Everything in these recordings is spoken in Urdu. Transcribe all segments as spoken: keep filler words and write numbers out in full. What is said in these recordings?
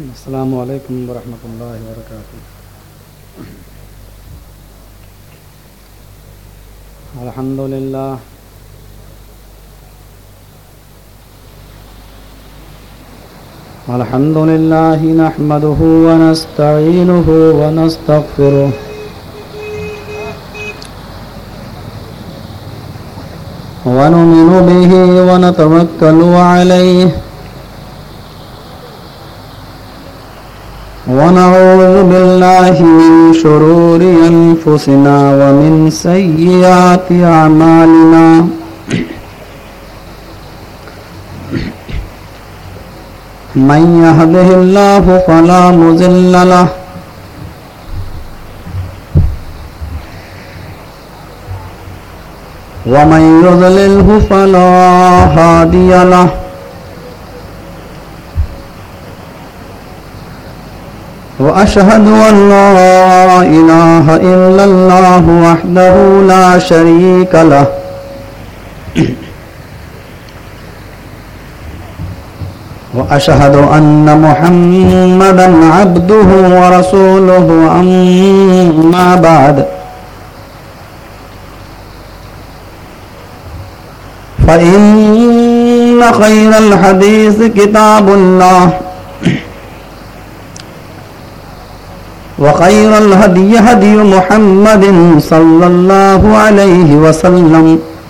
السلام علیکم ورحمۃ اللہ وبرکاتہ۔ الحمد للہ الحمد للہ نحمده ونستعینه ونستغفره ونؤمن به ونتوکل علیہ ونعوذ باللہ من شرور انفسنا ومن سیئات اعمالنا من يهده الله فلا مضل له ومن يضلله فلا هادي له وأشهد أن لا إله إلا الله وحده لا شريك له وأشهد أن محمدا عبده ورسوله أما بعد فإن خير الحديث كتاب الله وخير الهدي هدي محمد صلى الله عليه وسلم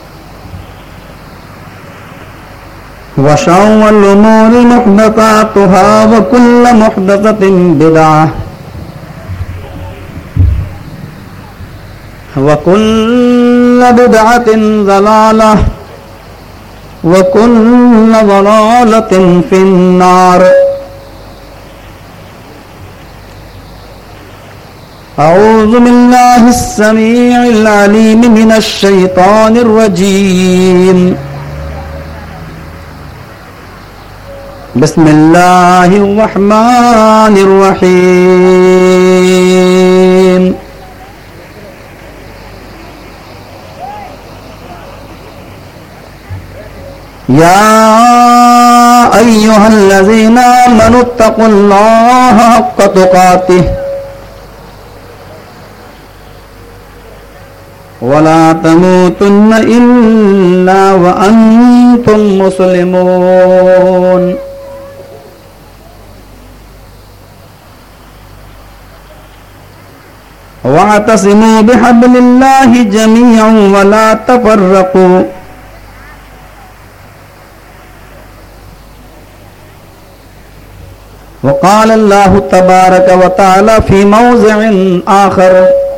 وشر الأمور محدثاتها وكل محدثة بدعة وكل بدعة ضلالة وكل ضلالة في النار۔ أعوذ بالله السميع العليم من الشيطان الرجيم، بسم الله الرحمن الرحيم۔ يا أيها الذين آمنوا اتقوا الله حق تقاته ولا تموتن إلا وأنتم مسلمون۔ واعتصموا بحبل الله جميعا ولا تفرقوا وقال الله تبارك وتعالى في موضع آخر: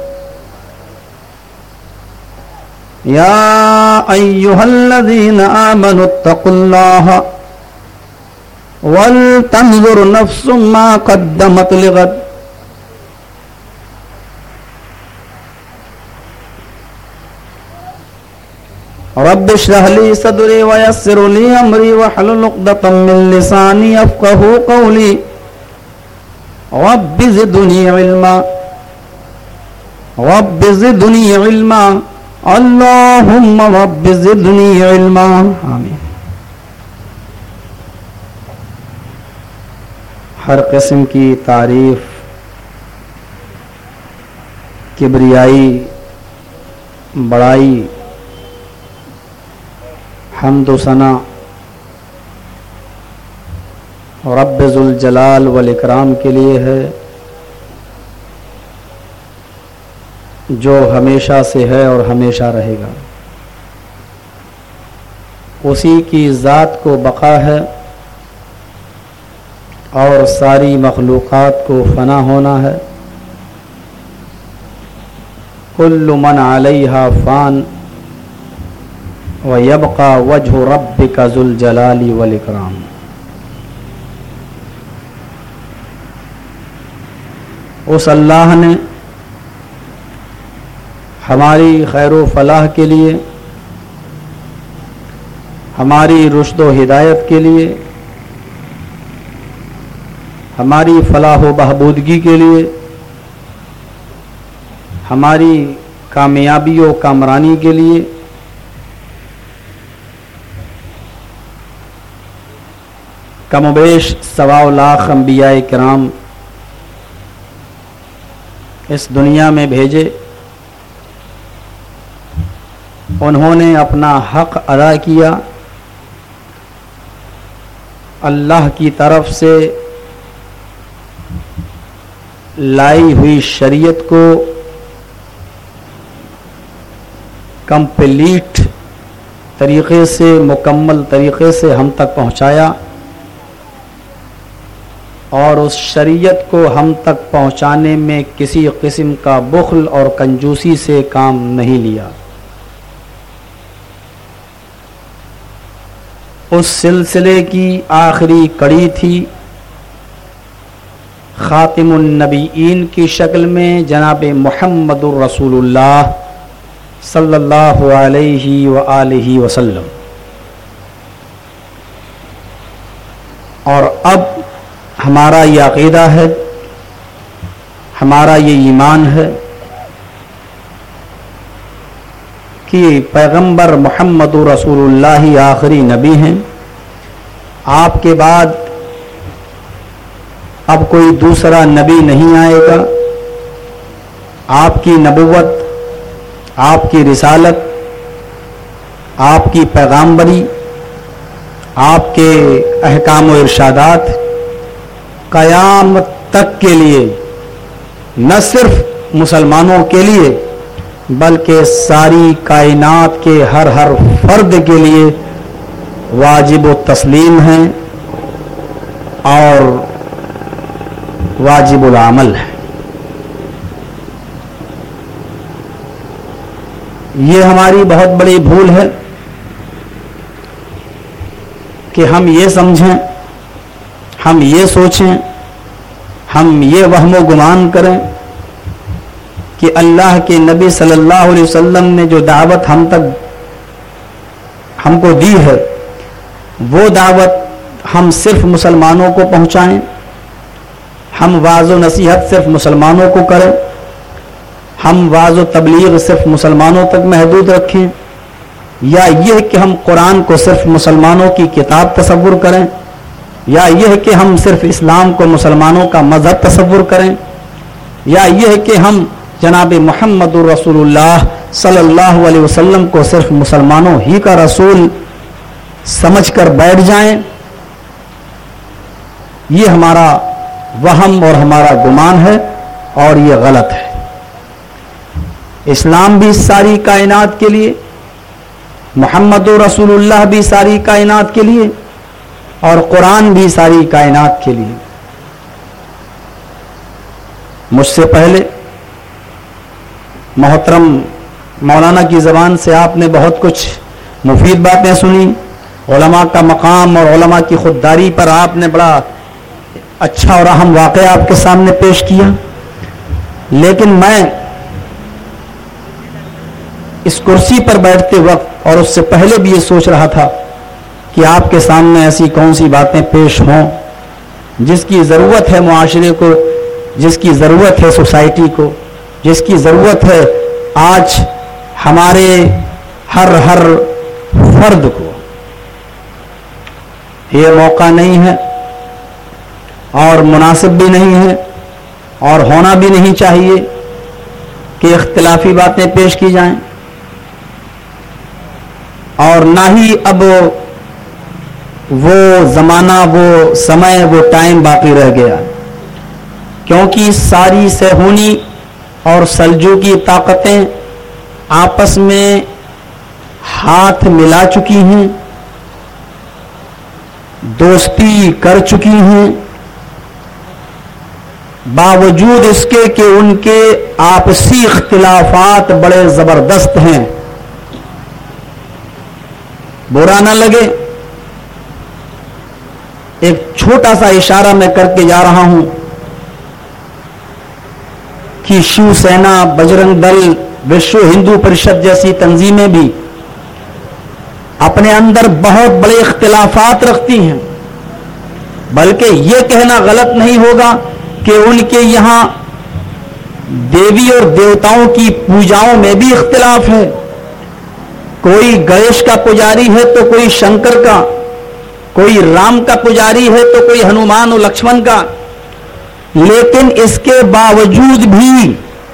يا أيها الذين آمنوا اتقوا الله ولتنظر نفس ما قدمت لغد رب اشرح لي صدري ويسر لي أمري واحلل عقدة من لساني يفقهوا قولي رب زدني علما رب زدني علما اللهم رب زدنی علما آمین۔ ہر قسم کی تعریف، کبریائی، بڑائی، حمد و ثنا رب ذوالجلال والاکرام کے لیے ہے، جو ہمیشہ سے ہے اور ہمیشہ رہے گا۔ اسی کی ذات کو بقا ہے اور ساری مخلوقات کو فنا ہونا ہے۔ کل من علیہا فان ویبقى وجہ ربک ذو الجلال والاکرام۔ اس اللہ نے ہماری خیر و فلاح کے لیے، ہماری رشد و ہدایت کے لیے، ہماری فلاح و بہبودگی کے لیے، ہماری کامیابی و کامرانی کے لیے کم و بیش سوا لاکھ انبیاء کرام اس دنیا میں بھیجے، انہوں نے اپنا حق ادا کیا، اللہ کی طرف سے لائی ہوئی شریعت کو کمپلیٹ طریقے سے، مکمل طریقے سے ہم تک پہنچایا، اور اس شریعت کو ہم تک پہنچانے میں کسی قسم کا بخل اور کنجوسی سے کام نہیں لیا۔ اس سلسلے کی آخری کڑی تھی خاتم النبیین کی شکل میں جناب محمد الرسول اللہ صلی اللہ علیہ وآلہ وسلم۔ اور اب ہمارا یہ عقیدہ ہے، ہمارا یہ ایمان ہے کہ پیغمبر محمد رسول اللہ آخری نبی ہیں، آپ کے بعد اب کوئی دوسرا نبی نہیں آئے گا۔ آپ کی نبوت، آپ کی رسالت، آپ کی پیغامبری، آپ کے احکام و ارشادات قیامت تک کے لیے، نہ صرف مسلمانوں کے لیے بلکہ ساری کائنات کے ہر ہر فرد کے لیے واجب و تسلیم ہیں اور واجب العمل ہے۔ یہ ہماری بہت بڑی بھول ہے کہ ہم یہ سمجھیں، ہم یہ سوچیں، ہم یہ وہم و گمان کریں کہ اللہ کے نبی صلی اللہ علیہ وسلم نے جو دعوت ہم تک ہم کو دی ہے، وہ دعوت ہم صرف مسلمانوں کو پہنچائیں، ہم واعظ و نصیحت صرف مسلمانوں کو کریں، ہم واعظ و تبلیغ صرف مسلمانوں تک محدود رکھیں، یا یہ کہ ہم قرآن کو صرف مسلمانوں کی کتاب تصور کریں، یا یہ کہ ہم صرف اسلام کو مسلمانوں کا مذہب تصور کریں، یا یہ کہ ہم جناب محمد الرسول اللہ صلی اللہ علیہ وسلم کو صرف مسلمانوں ہی کا رسول سمجھ کر بیٹھ جائیں۔ یہ ہمارا وہم اور ہمارا گمان ہے اور یہ غلط ہے۔ اسلام بھی ساری کائنات کے لیے، محمد رسول اللہ بھی ساری کائنات کے لیے، اور قرآن بھی ساری کائنات کے لیے۔ مجھ سے پہلے محترم مولانا کی زبان سے آپ نے بہت کچھ مفید باتیں سنی، علماء کا مقام اور علماء کی خودداری پر آپ نے بڑا اچھا اور اہم واقعہ آپ کے سامنے پیش کیا، لیکن میں اس کرسی پر بیٹھتے وقت اور اس سے پہلے بھی یہ سوچ رہا تھا کہ آپ کے سامنے ایسی کون سی باتیں پیش ہوں جس کی ضرورت ہے معاشرے کو، جس کی ضرورت ہے سوسائٹی کو، جس کی ضرورت ہے آج ہمارے ہر ہر فرد کو۔ یہ موقع نہیں ہے اور مناسب بھی نہیں ہے اور ہونا بھی نہیں چاہیے کہ اختلافی باتیں پیش کی جائیں، اور نہ ہی اب وہ زمانہ، وہ سمے، وہ ٹائم باقی رہ گیا، کیونکہ ساری صہیونی اور سلجوقی طاقتیں آپس میں ہاتھ ملا چکی ہیں، دوستی کر چکی ہیں، باوجود اس کے کہ ان کے آپسی اختلافات بڑے زبردست ہیں۔ برا نہ لگے، ایک چھوٹا سا اشارہ میں کر کے جا رہا ہوں کہ شیو سینا، بجرنگ دل، وشو ہندو پریشد جیسی تنظیمیں بھی اپنے اندر بہت بڑے اختلافات رکھتی ہیں، بلکہ یہ کہنا غلط نہیں ہوگا کہ ان کے یہاں دیوی اور دیوتاؤں کی پوجاؤں میں بھی اختلاف ہے۔ کوئی گنیش کا پجاری ہے تو کوئی شنکر کا، کوئی رام کا پجاری ہے تو کوئی ہنومان و لکشمن کا، لیکن اس کے باوجود بھی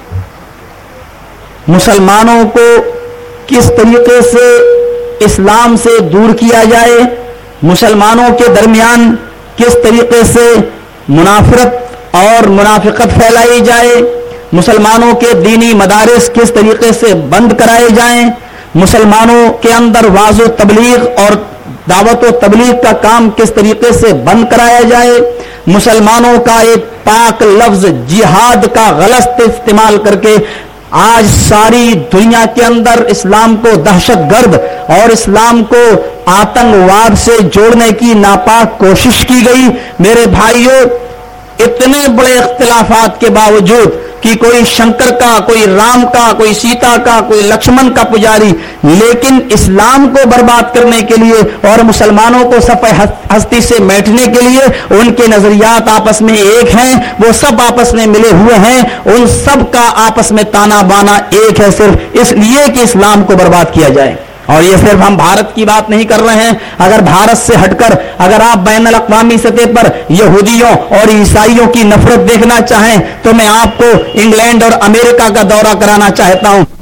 مسلمانوں کو کس طریقے سے اسلام سے دور کیا جائے، مسلمانوں کے درمیان کس طریقے سے منافرت اور منافقت پھیلائی جائے، مسلمانوں کے دینی مدارس کس طریقے سے بند کرائے جائیں، مسلمانوں کے اندر واعظ و تبلیغ اور دعوت و تبلیغ کا کام کس طریقے سے بند کرایا جائے، مسلمانوں کا ایک پاک لفظ جہاد کا غلط استعمال کر کے آج ساری دنیا کے اندر اسلام کو دہشت گرد اور اسلام کو آتنکواد سے جوڑنے کی ناپاک کوشش کی گئی۔ میرے بھائیوں، اتنے بڑے اختلافات کے باوجود کہ کوئی شنکر کا، کوئی رام کا، کوئی سیتا کا، کوئی لکشمن کا پجاری، لیکن اسلام کو برباد کرنے کے لیے اور مسلمانوں کو صفحہ ہستی سے میٹنے کے لیے ان کے نظریات آپس میں ایک ہیں، وہ سب آپس میں ملے ہوئے ہیں، ان سب کا آپس میں تانا بانا ایک ہے، صرف اس لیے کہ اسلام کو برباد کیا جائے۔ اور یہ صرف ہم بھارت کی بات نہیں کر رہے ہیں، اگر بھارت سے ہٹ کر اگر آپ بین الاقوامی سطح پر یہودیوں اور عیسائیوں کی نفرت دیکھنا چاہیں تو میں آپ کو انگلینڈ اور امریکہ کا دورہ کرانا چاہتا ہوں۔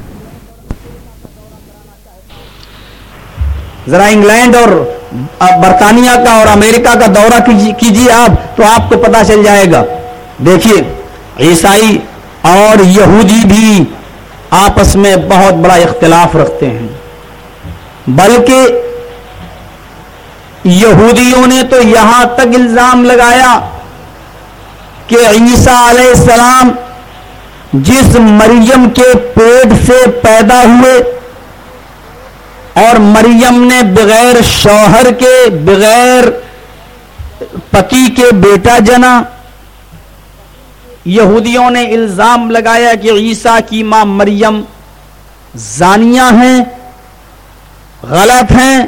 ذرا انگلینڈ اور برطانیہ کا اور امریکہ کا دورہ کیجیے آپ، تو آپ کو پتہ چل جائے گا۔ دیکھیے، عیسائی اور یہودی بھی آپس میں بہت بڑا اختلاف رکھتے ہیں، بلکہ یہودیوں نے تو یہاں تک الزام لگایا کہ عیسیٰ علیہ السلام جس مریم کے پیٹ سے پیدا ہوئے اور مریم نے بغیر شوہر کے، بغیر پتی کے بیٹا جنا، یہودیوں نے الزام لگایا کہ عیسیٰ کی ماں مریم زانیہ ہیں، غلط ہیں۔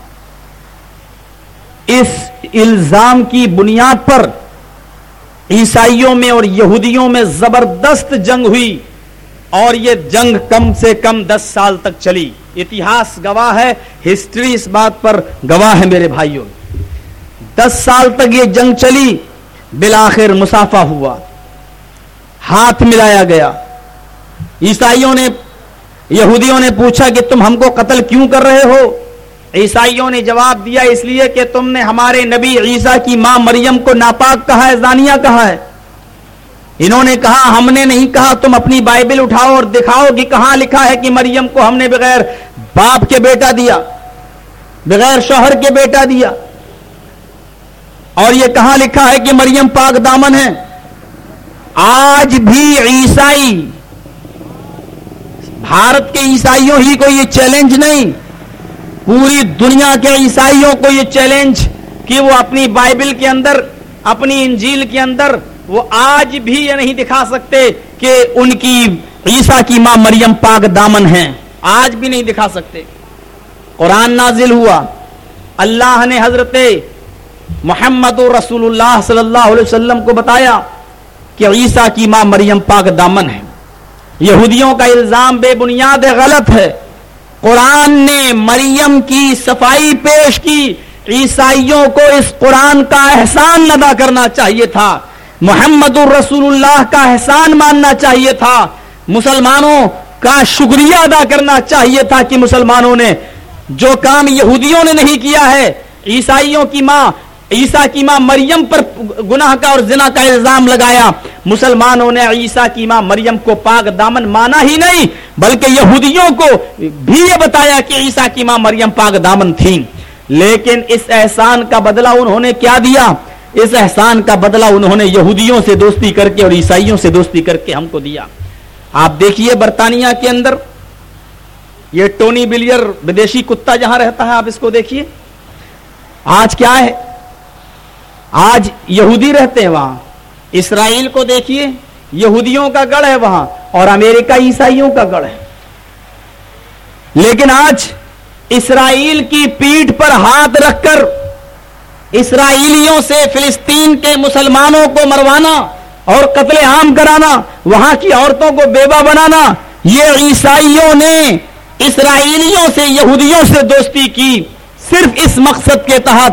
اس الزام کی بنیاد پر عیسائیوں میں اور یہودیوں میں زبردست جنگ ہوئی، اور یہ جنگ کم سے کم دس سال تک چلی۔ اتہاس گواہ ہے، ہسٹری اس بات پر گواہ ہے میرے بھائیوں۔ دس سال تک یہ جنگ چلی، بالآخر مصافحہ ہوا، ہاتھ ملایا گیا۔ عیسائیوں نے یہودیوں نے پوچھا کہ تم ہم کو قتل کیوں کر رہے ہو؟ عیسائیوں نے جواب دیا، اس لیے کہ تم نے ہمارے نبی عیسیٰ کی ماں مریم کو ناپاک کہا ہے، زانیہ کہا ہے۔ انہوں نے کہا ہم نے نہیں کہا، تم اپنی بائبل اٹھاؤ اور دکھاؤ کہ کہاں لکھا ہے کہ مریم کو ہم نے بغیر باپ کے بیٹا دیا، بغیر شوہر کے بیٹا دیا، اور یہ کہاں لکھا ہے کہ مریم پاک دامن ہے۔ آج بھی عیسائی، بھارت کے عیسائیوں ہی کو یہ چیلنج نہیں، پوری دنیا کے عیسائیوں کو یہ چیلنج کہ وہ اپنی بائبل کے اندر، اپنی انجیل کے اندر وہ آج بھی یہ نہیں دکھا سکتے کہ ان کی عیسیٰ کی ماں مریم پاک دامن ہیں، آج بھی نہیں دکھا سکتے۔ قرآن نازل ہوا، اللہ نے حضرت محمد رسول اللہ صلی اللہ علیہ وسلم کو بتایا کہ عیسیٰ کی ماں مریم پاک دامن ہے۔ یہودیوں کا الزام بے بنیاد ہے، غلط ہے۔ قرآن نے مریم کی صفائی پیش کی، عیسائیوں کو اس قرآن کا احسان ادا کرنا چاہیے تھا، محمد الرسول اللہ کا احسان ماننا چاہیے تھا، مسلمانوں کا شکریہ ادا کرنا چاہیے تھا کہ مسلمانوں نے جو کام یہودیوں نے نہیں کیا ہے، عیسائیوں کی ماں عیسیٰ کی ماں مریم پر گناہ کا اور زنا کا الزام لگایا، مسلمانوں نے عیسیٰ کی ماں مریم کو پاک دامن مانا ہی نہیں، بلکہ یہودیوں کو بھی یہ بتایا کہ عیسیٰ کی ماں مریم پاک دامن تھیں۔ لیکن اس احسان کا بدلہ انہوں نے کیا دیا؟ اس احسان کا بدلہ انہوں نے یہودیوں سے دوستی کر کے اور عیسائیوں سے دوستی کر کے ہم کو دیا۔ آپ دیکھیے برطانیہ کے اندر یہ ٹونی بلیئر بدیشی کتا جہاں رہتا ہے، آپ اس کو دیکھیے، آج کیا ہے؟ آج یہودی رہتے ہیں وہاں۔ اسرائیل کو دیکھیے، یہودیوں کا گڑھ ہے وہاں، اور امریکہ عیسائیوں کا گڑھ ہے۔ لیکن آج اسرائیل کی پیٹھ پر ہاتھ رکھ کر اسرائیلیوں سے فلسطین کے مسلمانوں کو مروانا اور قتل عام کرانا، وہاں کی عورتوں کو بیوہ بنانا، یہ عیسائیوں نے اسرائیلیوں سے، یہودیوں سے دوستی کی، صرف اس مقصد کے تحت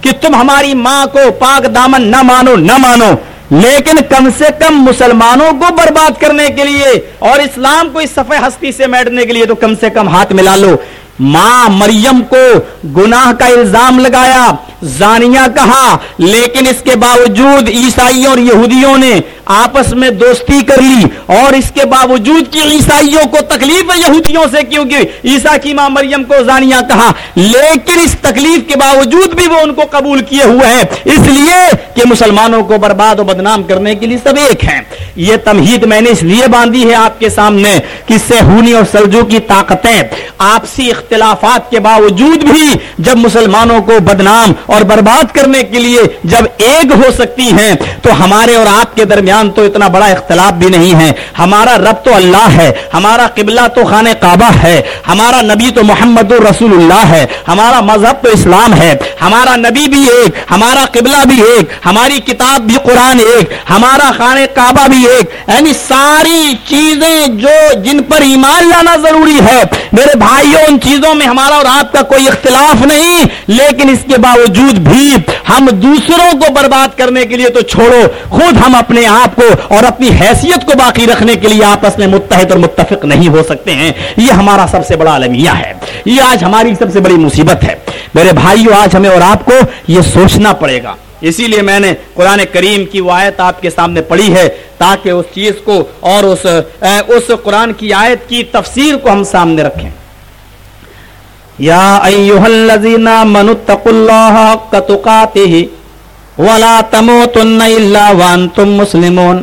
کہ تم ہماری ماں کو پاک دامن نہ مانو نہ مانو، لیکن کم سے کم مسلمانوں کو برباد کرنے کے لیے اور اسلام کو اس صفحہ ہستی سے میٹنے کے لیے تو کم سے کم ہاتھ ملا لو۔ ماں مریم کو گناہ کا الزام لگایا، زانیہ کہا، لیکن اس کے باوجود عیسائیوں اور یہودیوں نے آپس میں دوستی کر لی، اور اس کے باوجود کہ عیسائیوں کو تکلیف ہے یہودیوں سے کیونکہ عیسیٰ کی ماں مریم کو زانیہ کہا، لیکن اس تکلیف کے باوجود بھی وہ ان کو قبول کیے ہوئے ہیں، اس لیے کہ مسلمانوں کو برباد و بدنام کرنے کے لیے سب ایک ہیں۔ یہ تمہید میں نے اس لیے باندھی ہے آپ کے سامنے کہ سیہونی اور سلجوقی طاقتیں آپسی اختلافات کے باوجود بھی جب مسلمانوں کو بدنام اور برباد کرنے کے لیے جب ایک ہو سکتی ہیں تو ہمارے اور آپ کے درمیان تو اتنا بڑا اختلاف بھی نہیں ہے۔ ہمارا رب تو اللہ ہے، ہمارا قبلہ تو خانہ کعبہ ہے، ہمارا نبی تو محمد رسول اللہ ہے، ہمارا مذہب تو اسلام ہے، ہمارا نبی بھی ایک، ہمارا قبلہ بھی ایک، ہماری کتاب بھی قرآن ایک، ہمارا خانہ کعبہ بھی ایک، یعنی ساری چیزیں جو جن پر ایمان لانا ضروری ہے میرے بھائیوں، ان چیزوں میں ہمارا اور آپ کا کوئی اختلاف نہیں، لیکن اس کے باوجود بھی ہم دوسروں کو برباد کرنے کے لیے تو چھوڑو، خود ہم اپنے آپ کو اور اپنی حیثیت کو باقی رکھنے کے لیے آپس میں متحد اور متفق نہیں ہو سکتے ہیں۔ یہ ہمارا سب سے بڑا المیہ ہے، یہ آج ہماری سب سے بڑی مصیبت ہے۔ میرے بھائیوں، آج ہمیں اور آپ کو یہ سوچنا پڑے گا، اسی لیے میں نے قرآن کریم کی وہ آیت آپ کے سامنے پڑھی ہے تاکہ اس چیز کو اور اس اس قرآن کی آیت کی تفسیر کو ہم سامنے رکھیں۔ یا ایھا الذین آمنوا اتقوا اللہ حق تقاتہ ولا تموتن الا وانتم مسلمون۔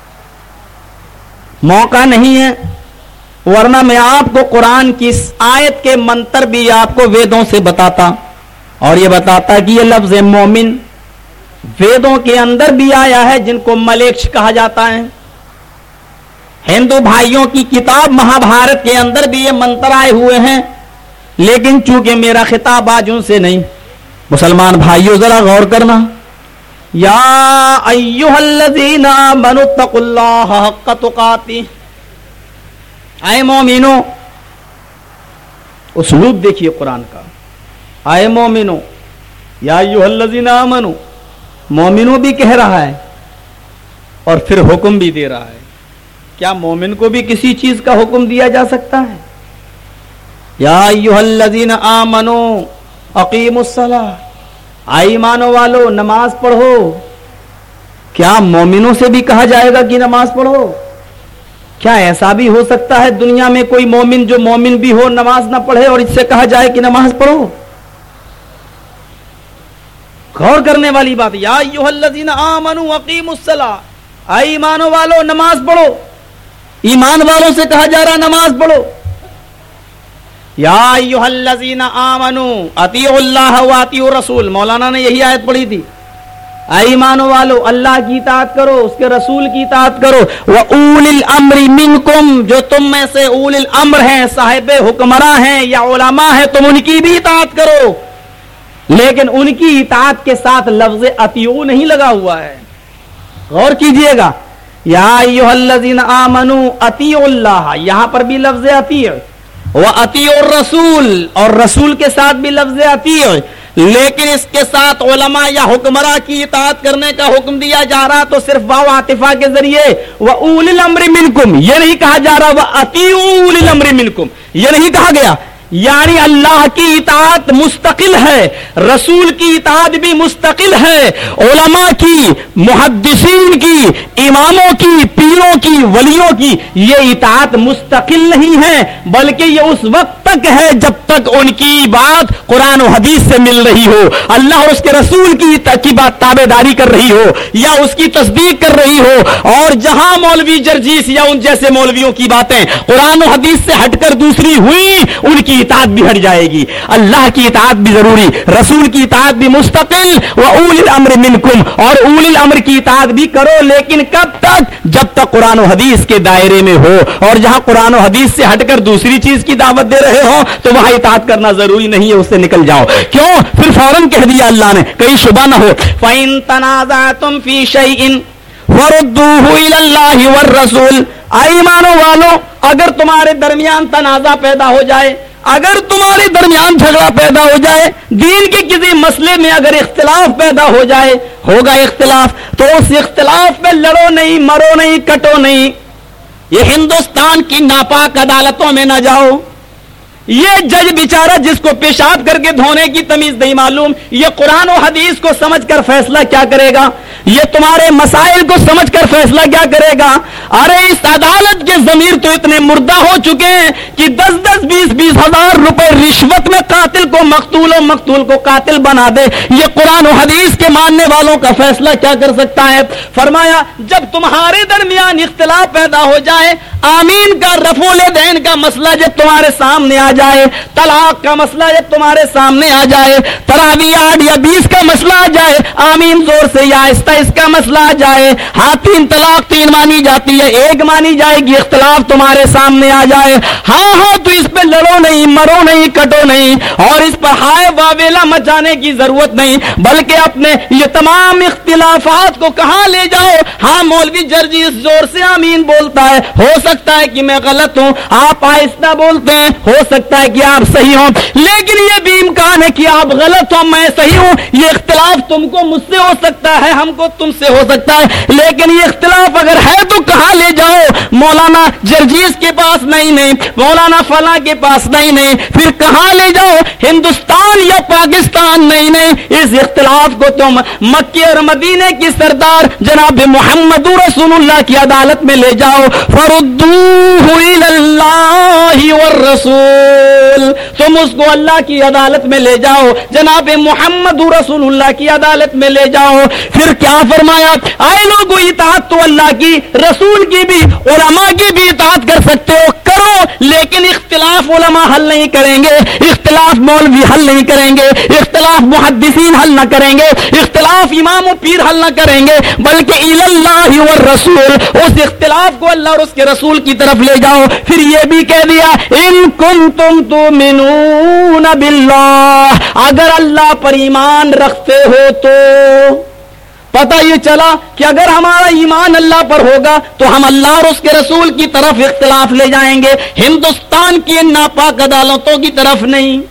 موقع نہیں ہے ورنہ میں آپ کو قرآن کی اس آیت کے منتر بھی آپ کو ویدوں سے بتاتا اور یہ بتاتا کہ یہ لفظ مومن ویدوں کے اندر بھی آیا ہے، جن کو ملیکش کہا جاتا ہے۔ ہندو بھائیوں کی کتاب مہا بھارت کے اندر بھی یہ منتر آئے ہوئے ہیں، لیکن چونکہ میرا خطاب آج ان سے نہیں، مسلمان بھائیوں ذرا غور کرنا۔ یا ایھا الذین آمنوا اتقوا اللہ حق تقاتہ، اے مومنو، اسلوب دیکھیے قرآن کا، اے مومنو، یا ایھا الذین آمنوا، مومنوں بھی کہہ رہا ہے اور پھر حکم بھی دے رہا ہے۔ کیا مومن کو بھی کسی چیز کا حکم دیا جا سکتا ہے؟ یا ایھا الذین آمنوا اقیموا الصلاۃ، اے ایمانوں والو نماز پڑھو۔ کیا مومنوں سے بھی کہا جائے گا کہ نماز پڑھو؟ کیا ایسا بھی ہو سکتا ہے دنیا میں کوئی مومن جو مومن بھی ہو نماز نہ پڑھے اور اس سے کہا جائے کہ نماز پڑھو؟ غور کرنے والی بات۔ یا ایھا الذین آمنوا اقیموا الصلاۃ، اے ایمانوں والو نماز پڑھو، ایمان والوں سے کہا جا رہا نماز پڑھو۔ یا ایھا الذین آمنوا اطیعوا اللہ واطیعوا الرسول، مولانا نے یہی آیت پڑھی تھی، اے ایمانوں والو اللہ کی اطاعت کرو، اس کے رسول کی اطاعت کرو، وَأُولِي الْأَمْرِ مِنْكُمْ، جو تم میں سے اول الامر ہیں، صاحب حکمراں ہیں یا علماء ہیں، تم ان کی بھی اطاعت کرو۔ لیکن ان کی اطاعت کے ساتھ لفظ اطیعوا نہیں لگا ہوا ہے، غور کیجئے گا۔ یا ایھا الذین آمنوا اطیعوا اللہ، یہاں پر بھی لفظ اطیع، وَأَطِيعُوا الرَّسُولَ، اور رسول کے ساتھ بھی لفظ اطیع، لیکن اس کے ساتھ علماء یا حکمراں کی اطاعت کرنے کا حکم دیا جا رہا تو صرف واو عاطفہ کے ذریعے وَأُولِي الْأَمْرِ مِنْكُمْ، یہ نہیں کہا جا رہا وَأَطِيعُوا أُولِي الْأَمْرِ مِنْكُمْ، یہ نہیں کہا گیا۔ یعنی اللہ کی اطاعت مستقل ہے، رسول کی اطاعت بھی مستقل ہے، علماء کی، محدثین کی، اماموں کی، پیروں کی، ولیوں کی یہ اطاعت مستقل نہیں ہے، بلکہ یہ اس وقت تک ہے جب تک ان کی بات قرآن و حدیث سے مل رہی ہو، اللہ اور اس کے رسول کی کی بات تابع داری کر رہی ہو یا اس کی تصدیق کر رہی ہو۔ اور جہاں مولوی جرجیس یا ان جیسے مولویوں کی باتیں قرآن و حدیث سے ہٹ کر دوسری ہوئی، ان کی اطاعت بھی ہٹ جائے گی۔ اللہ کی اطاعت بھی ضروری، رسول کی اطاعت بھی مستقل، وَأُولِي الْأَمْرِ مِنْكُمْ، اور اولی الامر کی اطاعت بھی کرو، لیکن کب تک؟ جب تک قرآن و حدیث کے دائرے میں ہو، اور جہاں قرآن و حدیث سے ہٹ کر دوسری چیز کی دعوت دے رہے ہو تو وہاں اطاعت کرنا ضروری نہیں ہے، اس سے نکل جاؤ۔ کیوں؟ پھر فوراً کہہ دیا اللہ نے، کہیں شبہ نہ ہو، فَإِن تَنَازَعْتُمْ فِي شَيْءٍ فَرُدُّوهُ إِلَى اللَّهِ وَالرَّسُولِ، اے ایمانوں والو اگر تمہارے درمیان تنازع پیدا ہو جائے، اگر تمہارے درمیان جھگڑا پیدا ہو جائے، دین کے کسی مسئلے میں اگر اختلاف پیدا ہو جائے، ہوگا اختلاف، تو اس اختلاف میں لڑو نہیں، مرو نہیں، کٹو نہیں، یہ ہندوستان کی ناپاک عدالتوں میں نہ جاؤ۔ یہ جج بیچارہ جس کو پیشاب کر کے دھونے کی تمیز نہیں معلوم، یہ قرآن و حدیث کو سمجھ کر فیصلہ کیا کرے گا؟ یہ تمہارے مسائل کو سمجھ کر فیصلہ کیا کرے گا؟ ارے اس عدالت کے ضمیر تو اتنے مردہ ہو چکے ہیں کہ دس دس بیس بیس ہزار روپے رشوت میں قاتل کو مقتول و مقتول کو قاتل بنا دے۔ یہ قرآن و حدیث کے ماننے والوں کا فیصلہ کیا کر سکتا ہے؟ فرمایا جب تمہارے درمیان اختلاف پیدا ہو جائے، آمین کا رفع الیدین کا مسئلہ جب تمہارے سامنے آ جائے، طلاق کا مسئلہ جب تمہارے سامنے آ جائے، تراویح آٹھ یا بیس کا مسئلہ آ جائے، آمین زور سے یا آہستہ اس کا مسئلہ آ جائے، ہاں تین طلاق تین مانی جاتی ہے، ایک مانی جائے گی، اختلاف تمہارے سامنے آ جائے، ہاں ہاں تو اس پہ لڑو نہیں، مرو نہیں، کٹو نہیں، اور اس پر ہائے واویلا مچانے کی ضرورت نہیں، بلکہ اپنے یہ تمام اختلافات کو کہاں لے جاؤ؟ ہاں مولوی جرجیس زور سے آمین بولتا ہے، ہو سکتا ہے کہ میں غلط ہوں، آپ آہستہ بولتے ہیں، ہو سکتا ہے کہ آپ صحیح ہوں، لیکن یہ بھی امکان ہے کہ آپ غلط ہوں، میں صحیح ہوں۔ یہ اختلاف تم کو مجھ سے ہو سکتا ہے، ہم کو تم سے ہو سکتا ہے، لیکن یہ اختلاف اگر ہے تو کہاں لے جاؤ؟ مولانا جرجیس کے پاس نہیں نہیں، مولانا فلاں کے پاس نہیں نہیں، پھر کہاں لے جاؤ؟ ہندوستان یا پاکستان نہیں نہیں، اس اختلاف کو تم مکے اور مدینے کی سردار جناب محمد رسول اللہ کی عدالت میں لے جاؤ۔ فردوہ الی اللہ والرسول، تم اس کو اللہ کی عدالت میں لے جاؤ، جناب محمد رسول اللہ کی عدالت میں لے جاؤ۔ پھر کیا فرمایا؟ آئے لوگوں اطاعت تو اللہ کی، رسول کی بھی، علماء کی بھی اطاعت کر سکتے ہو، کرو، لیکن اختلاف علماء حل نہیں کریں گے، اختلاف مولوی حل نہیں کریں گے، اختلاف محدثین حل نہ کریں گے، اختلاف امام و پیر حل نہ کریں گے، بلکہ الی اللہ والرسول، اس اختلاف کو اللہ اور اس کے رسول کی طرف لے جاؤ۔ پھر یہ بھی کہہ دیا ان کنتم تؤمنون باللہ، اگر اللہ پر ایمان رکھتے ہو تو پتہ یہ چلا کہ اگر ہمارا ایمان اللہ پر ہوگا تو ہم اللہ اور اس کے رسول کی طرف اختلاف لے جائیں گے، ہندوستان کی ناپاک عدالتوں کی طرف نہیں۔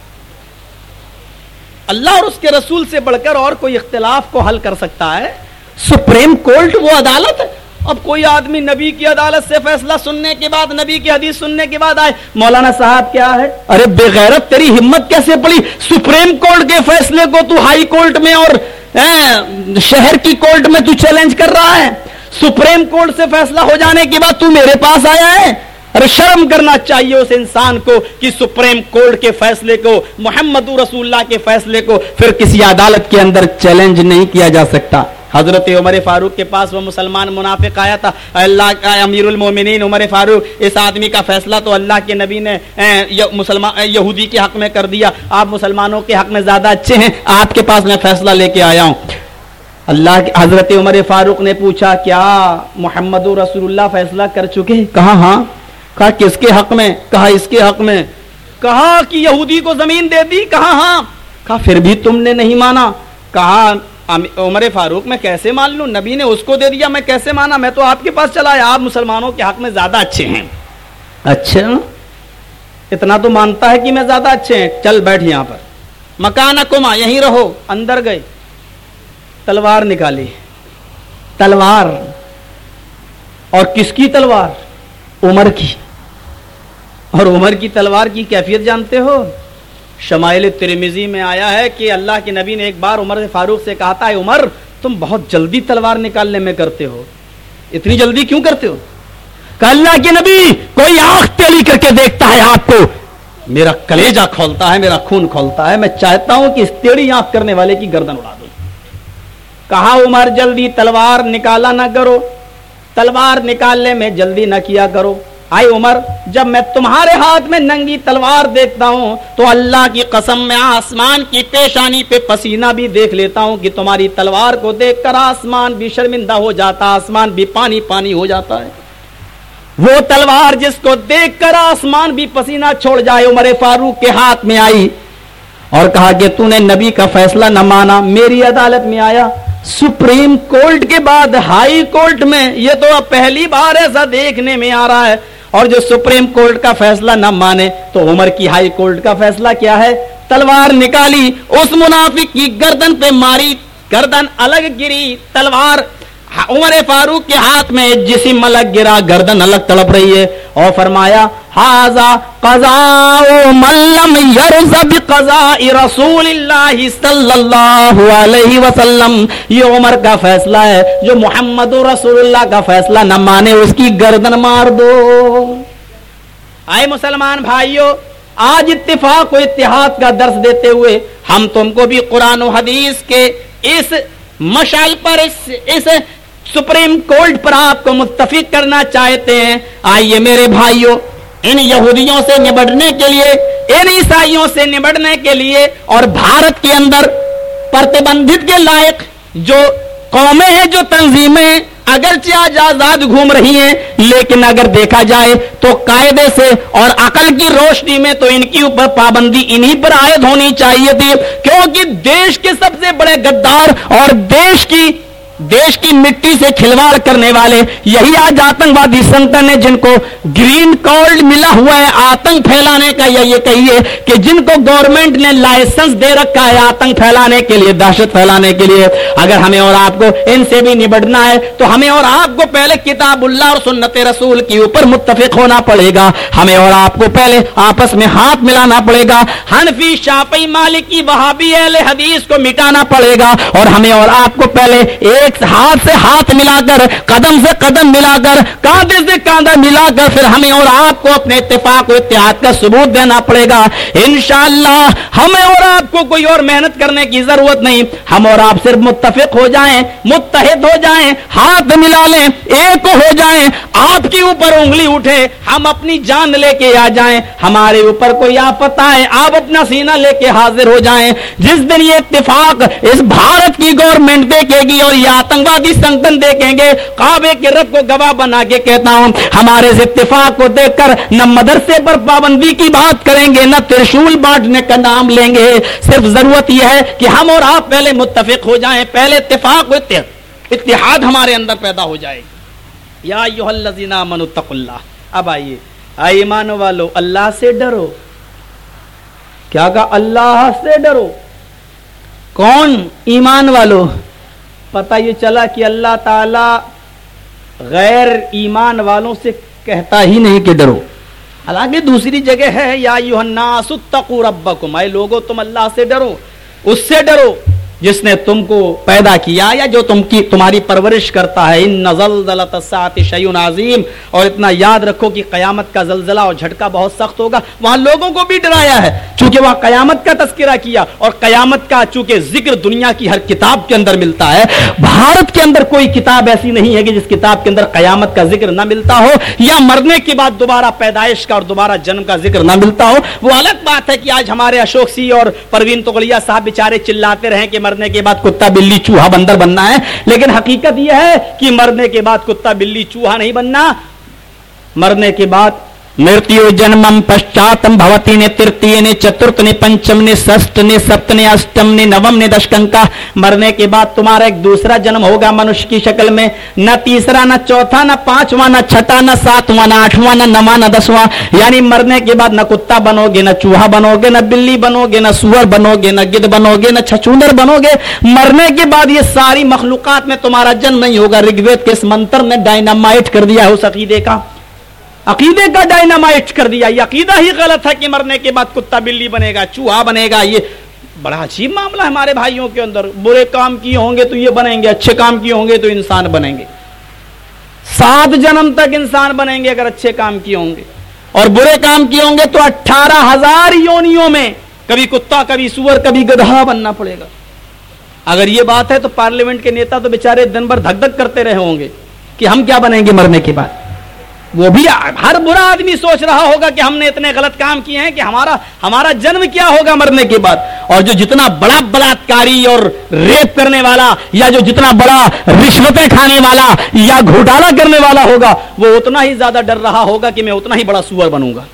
اللہ اور اس کے رسول سے بڑھ کر اور کوئی اختلاف کو حل کر سکتا ہے؟ سپریم کورٹ وہ عدالت ہے۔ اب کوئی آدمی نبی کی عدالت سے فیصلہ سننے کے بعد، نبی کی حدیث سننے کے بعد آئے، مولانا صاحب کیا ہے؟ ارے بے غیرت، تیری ہمت کیسے پڑی؟ سپریم کورٹ کے فیصلے کو تو ہائی کورٹ میں اور شہر کی کورٹ میں تو چیلنج کر رہا ہے، سپریم کورٹ سے فیصلہ ہو جانے کے بعد تو میرے پاس آیا ہے؟ ارے شرم کرنا چاہیے اس انسان کو کہ سپریم کورٹ کے فیصلے کو، محمد رسول اللہ کے فیصلے کو پھر کسی عدالت کے اندر چیلنج نہیں کیا جا سکتا۔ حضرت عمر فاروق کے پاس وہ مسلمان منافق آیا تھا، اللہ کا امیر المومنین عمر فاروق، اس آدمی کا فیصلہ تو اللہ کے نبی نے مسلمان یہودی کے حق میں کر دیا، آپ مسلمانوں کے حق میں زیادہ اچھے ہیں، آپ کے پاس میں فیصلہ لے کے آیا ہوں۔ اللہ کے حضرت عمر فاروق نے پوچھا کیا محمد رسول اللہ فیصلہ کر چکے؟ کہا ہاں۔ کہا کس کے حق میں؟ کہا اس کے حق میں۔ کہا کہ یہودی کو زمین دے دی؟ کہا ہاں۔ کہا پھر بھی تم نے نہیں مانا؟ کہا عمر فاروق میں کیسے مان لوں، نبی نے اس کو دے دیا، میں کیسے مانا؟ میں تو آپ کے پاس چلا آیا، آپ مسلمانوں کے حق میں زیادہ اچھے ہیں۔ اچھا اتنا تو مانتا ہے کہ میں زیادہ اچھے ہیں، چل بیٹھ یہاں پر، مکانکما، یہیں رہو۔ اندر گئے، تلوار نکالی، تلوار، اور کس کی تلوار؟ عمر کی۔ اور عمر کی تلوار کی کیفیت جانتے ہو؟ شمائل ترمذی میں آیا ہے کہ اللہ کے نبی نے ایک بار عمر فاروق سے کہا تھا، اے عمر تم بہت جلدی تلوار نکالنے میں کرتے ہو، اتنی جلدی کیوں کرتے ہو؟ کہ اللہ کے نبی کوئی آنکھ تیلی کر کے دیکھتا ہے آپ کو، میرا کلیجہ کھولتا ہے، میرا خون کھولتا ہے، میں چاہتا ہوں کہ اس ٹیڑھی آنکھ کرنے والے کی گردن اڑا دوں۔ کہا عمر جلدی تلوار نکالا نہ کرو، تلوار نکالنے میں جلدی نہ کیا کرو۔ آئے عمر جب میں تمہارے ہاتھ میں ننگی تلوار دیکھتا ہوں تو اللہ کی قسم میں آسمان کی پیشانی پہ پسینہ بھی دیکھ لیتا ہوں کہ تمہاری تلوار کو دیکھ کر آسمان بھی شرمندہ ہو جاتا، آسمان بھی پانی پانی ہو جاتا ہے۔ وہ تلوار جس کو دیکھ کر آسمان بھی پسینہ چھوڑ جائے عمر فاروق کے ہاتھ میں آئی اور کہا کہ تو نے نبی کا فیصلہ نہ مانا، میری عدالت میں آیا، سپریم کورٹ کے بعد ہائی کورٹ میں، یہ تو اب پہلی بار ایسا دیکھنے میں آ رہا ہے۔ اور جو سپریم کورٹ کا فیصلہ نہ مانے تو عمر کی ہائی کورٹ کا فیصلہ کیا ہے؟ تلوار نکالی، اس منافق کی گردن پہ ماری، گردن الگ گری، تلوار عمر فاروق کے ہاتھ میں جسم الگ گرا، گردن الگ تڑپ رہی ہے، اور فرمایا ھذا قضاء من لم یرض بقضاء رسول اللہ صلی اللہ علیہ وسلم، یہ عمر کا فیصلہ ہے، جو محمد رسول اللہ کا فیصلہ نہ مانے اس کی گردن مار دو۔ آئے مسلمان بھائیوں، آج اتفاق و اتحاد کا درس دیتے ہوئے ہم تم کو بھی قرآن و حدیث کے اس مشعل پر، اس اس سپریم کورٹ پر آپ کو متفق کرنا چاہتے ہیں۔ آئیے میرے بھائیوں، ان یہودیوں سے نبٹنے کے لیے، ان عیسائیوں سے نبٹنے کے لیے، اور بھارت کے اندر پرتبندھت کے لائق جو قومیں ہیں، جو تنظیمیں ہیں، اگرچہ آج آزاد گھوم رہی ہیں، لیکن اگر دیکھا جائے تو قاعدے سے اور عقل کی روشنی میں تو ان کی اوپر پابندی انہی پر عائد ہونی چاہیے تھی، کیونکہ دیش کے سب سے بڑے غدار اور دیش کی دیش کی مٹی سے کھلواڑ کرنے والے یہی آج آتنکوادی سنگٹن ہے، جن کو گرین کارڈ ملا ہوا ہے آتنک پھیلانے کا، یا یہ کہیے کہ جن کو گورنمنٹ نے لائسنس دے رکھا ہے آتنک پھیلانے کے لیے، دہشت پھیلانے کے لیے۔ اگر ہمیں اور آپ کو ان سے بھی نبٹنا ہے تو ہمیں اور آپ کو پہلے کتاب اللہ اور سنت رسول کے اوپر متفق ہونا پڑے گا، ہمیں اور آپ کو پہلے آپس میں ہاتھ ملانا پڑے گا، حنفی، شافعی، مالکی، وہابی، اہل حدیث کو مٹانا پڑے گا، اور ہمیں اور آپ کو پہلے ایک ہاتھ سے ہاتھ ملا کر، قدم سے قدم ملا کر، کاندھے سے کاندھا ملا کر پھر ہمیں اور آپ کو اپنے اتفاق و اتحاد کا ثبوت دینا پڑے گا۔ انشاءاللہ ہمیں اور آپ کو کوئی اور محنت کرنے کی ضرورت نہیں، ہم اور آپ صرف متفق ہو جائیں، متحد ہو جائیں، ہاتھ ملا لیں، ایک ہو جائیں، آپ کے اوپر انگلی اٹھے، ہم اپنی جان لے کے آ جائیں، ہمارے اوپر کوئی آفت آئے آپ اپنا سینہ لے کے حاضر ہو جائیں۔ جس دن یہ اتفاق اس بھارت کی گورنمنٹ دیکھے گی اور یہ آتنکوادی سنگٹن دیکھیں گے، کعبے کے رب کو گواہ بنا کے کہتا ہوں، ہمارے اس اتفاق کو دیکھ کر نہ مدرسے پر پابندی کی بات کریں گے، نہ ترشول بانٹنے کا نام لیں گے۔ صرف ضرورت یہ ہے کہ ہم اور آپ پہلے متفق ہو جائیں، پہلے اتفاق و اتحاد ہمارے اندر پیدا ہو جائے۔ یا ایھا الذین آمنوا اتقوا اللہ۔ اب آئیے، اے ایمان والو، اللہ سے ڈرو۔ کیا کہا؟ اللہ سے ڈرو۔ کون؟ ایمان والو۔ پتہ یہ چلا کہ اللہ تعالی غیر ایمان والوں سے کہتا ہی نہیں کہ ڈرو، حالانکہ دوسری جگہ ہے یا ایھا الناس اتقوا ربکم، اے لوگو تم اللہ سے ڈرو، اس سے ڈرو جس نے تم کو پیدا کیا یا جو تم کی تمہاری پرورش کرتا ہے۔ ان زلزلۃ الساعۃ شیء عظیم، اور اتنا یاد رکھو کہ قیامت کا زلزلہ اور جھٹکا بہت سخت ہوگا۔ وہاں لوگوں کو بھی ڈرایا ہے، چونکہ وہاں قیامت کا تذکرہ کیا، اور قیامت کا چونکہ ذکر دنیا کی ہر کتاب کے اندر ملتا ہے، بھارت کے اندر کوئی کتاب ایسی نہیں ہے کہ جس کتاب کے اندر قیامت کا ذکر نہ ملتا ہو، یا مرنے کے بعد دوبارہ پیدائش کا اور دوبارہ جنم کا ذکر نہ ملتا ہو۔ وہ الگ بات ہے کہ آج ہمارے اشوک سی اور پروین توغلیا صاحب بیچارے چلاتے رہیں کہ مرنے کے بعد کتا بلی چوہا بندر بننا ہے، لیکن حقیقت یہ ہے کہ مرنے کے بعد کتا بلی چوہا نہیں بننا، مرنے کے بعد مرتیو جنمم پشچاتم بھوتی نے ترتیہ نے چترت نے پنچم نے سشٹ نے سپت نے اشٹم نے نوم نے دشکم کا، مرنے کے بعد تمہارا ایک دوسرا جنم ہوگا منش کی شکل میں، نہ تیسرا نہ چوتھا نہ پانچواں نہ چھٹا نہ ساتواں نہ آٹھواں نہ نواں نہ دسواں، یعنی مرنے کے بعد نہ کتا بنو گے، نہ چوہا بنو گے، نہ بلی بنو گے، نہ سور بنو گے، نہ گدھ بنو گے، نہ چھچوندر بنو گے۔ مرنے کے بعد یہ ساری مخلوقات میں تمہارا جنم نہیں ہوگا۔ رگ وید کے اس منتر نے ڈائنامائٹ کر دیا ہے اس عقیدے کا، عقیدے کا ڈائنامائٹ کر دیا۔ یہ عقیدہ ہی غلط ہے کہ مرنے کے بعد کتا بلی بنے گا، چوہا بنے گا۔ یہ بڑا عجیب معاملہ ہے ہمارے بھائیوں کے اندر، برے کام کیے ہوں گے تو یہ بنیں گے، اچھے کام کیے ہوں گے تو انسان بنیں گے، سات جنم تک انسان بنیں گے اگر اچھے کام کیے ہوں گے، اور برے کام کیے ہوں گے تو اٹھارہ ہزار یونیوں میں کبھی کتا، کبھی سور، کبھی گدھا بننا پڑے گا۔ اگر یہ بات ہے تو پارلیمنٹ کے نیتا تو بیچارے دن بھر دھک دھک کرتے رہے ہوں گے کہ ہم کیا بنیں گے مرنے کے بعد۔ وہ بھی ہر برا آدمی سوچ رہا ہوگا کہ ہم نے اتنے غلط کام کیے ہیں کہ ہمارا ہمارا جنم کیا ہوگا مرنے کے بعد۔ اور جو جتنا بڑا بلاತ್ಕಾری اور ریپ کرنے والا، یا جو جتنا بڑا رشوتیں کھانے والا یا گھوٹالا کرنے والا ہوگا، وہ اتنا ہی زیادہ ڈر رہا ہوگا کہ میں اتنا ہی بڑا سور بنوں گا،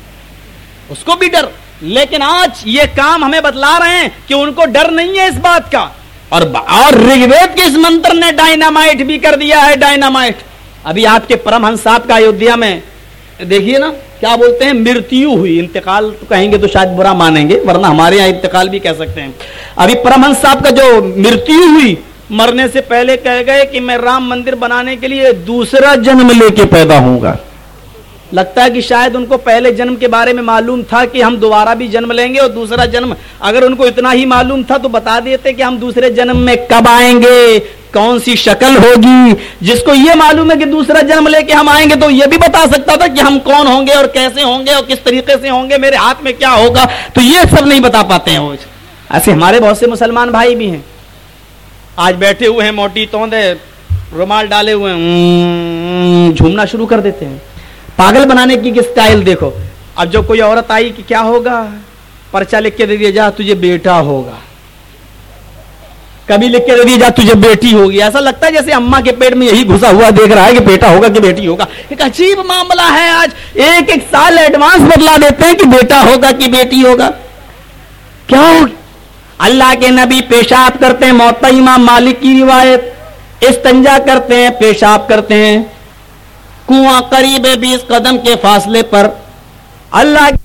اس کو بھی ڈر۔ لیکن آج یہ کام ہمیں بتلا رہے ہیں کہ ان کو ڈر نہیں ہے اس بات کا، اور اور رگ وید کے اس منتر نے ڈائنامائٹ بھی کر دیا ہے، ڈائنامائٹ۔ ابھی آپ کے پرمہنس صاحب کا ایودھیا میں دیکھیے نا کیا بولتے ہیں مرتیو ہوئی, انتقال تو کہیں گے تو شاید برا مانیں گے, ورنہ ہمارے یہاں انتقال بھی کہہ سکتے ہیں. ابھی پرمہنس صاحب کا جو مرتیو ہوئی, مرنے سے پہلے کہہ گئے کہ میں رام مندر بنانے کے لیے دوسرا جنم لے کے پیدا ہوں گا. لگتا ہے کہ شاید ان کو پہلے جنم کے بارے میں معلوم تھا کہ ہم دوبارہ بھی جنم لیں گے, اور دوسرا جنم اگر ان کو اتنا ہی معلوم تھا تو بتا دیتے کہ ہم دوسرے جنم میں کب آئیں گے, کون سی شکل ہوگی. جس کو یہ معلوم ہے کہ دوسرا جنم لے کے ہم آئیں گے تو یہ بھی بتا سکتا تھا کہ ہم کون ہوں گے اور کیسے ہوں گے اور کس طریقے سے ہوں گے, میرے ہاتھ میں کیا ہوگا. تو یہ سب نہیں بتا پاتے ہیں وہ. ایسے ہمارے بہت سے مسلمان بھائی بھی ہیں, آج بیٹھے ہوئے ہیں موٹی توندے رومال ڈالے ہوئے ہیں, جھومنا شروع کر دیتے ہیں. پاگل بنانے کی سٹائل دیکھو. اب جو کوئی عورت آئی کہ کیا ہوگا, پرچہ لکھ کے دے دیا جا تجھے بیٹا ہوگا, کبھی لکھ کے دے دیا جا تجھے بیٹی ہوگی. ایسا لگتا ہے جیسے اماں کے پیٹ میں یہی گھسا ہوا دیکھ رہا ہے کہ بیٹا ہوگا کہ بیٹی ہوگا. ایک عجیب معاملہ ہے, آج ایک ایک سال ایڈوانس بدلا دیتے ہیں کہ بیٹا ہوگا کہ بیٹی ہوگا. کیا اللہ کے نبی پیشاب کرتے ہیں, موطا امام مالک کی روایت, استنجا کرتے ہیں, پیشاب کرتے ہیں, کنواں قریب ہے بیس قدم کے فاصلے پر. اللہ